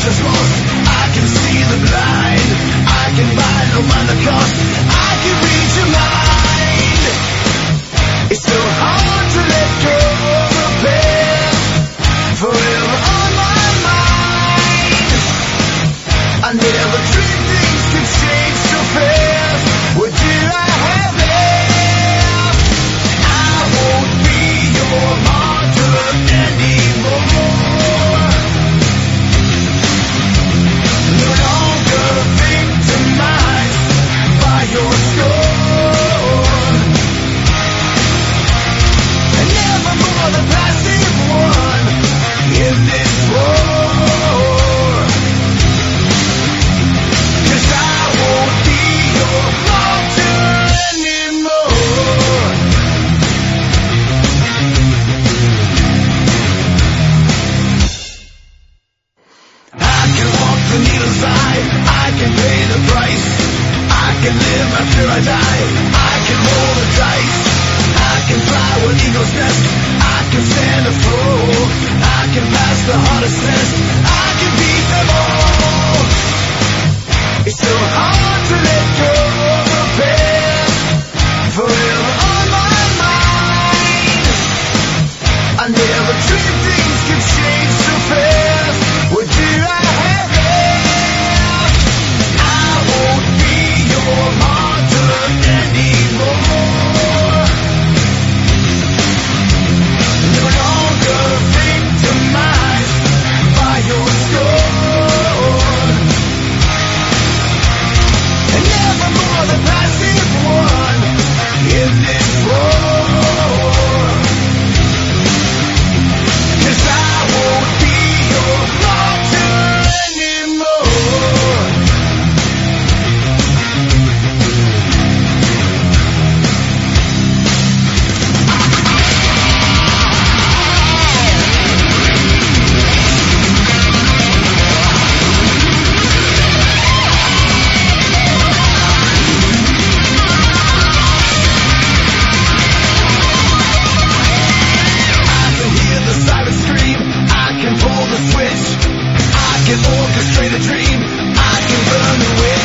is lost. I can see the blind. I can buy no mind the cost. I can read your mind. It's so hard to let go of the past. Forever on my mind. I never dreamed things could change so fast. What did I have left? I won't be your martyr anymore. No longer victimized by your scorn. And never more the passive one in this war. 'Cause I won't be your martyr anymore. I can walk the needle's eye. I can pay the price. I can live after I die. I can roll the dice. I can fly where eagles nest. I can stand a foe. I can pass the hardest test. I can beat them all. It's so hard to let go of the past. Forever on my mind. I never dreamed things could change so fast. What do I have left? I won't be your martyr anymore. No longer victimized by your scorn. And never more the passive one in this war. 'Cause I won't be your martyr anymore. I can hear the siren scream. I can pull the switch. I can orchestrate a dream. I can burn the witch.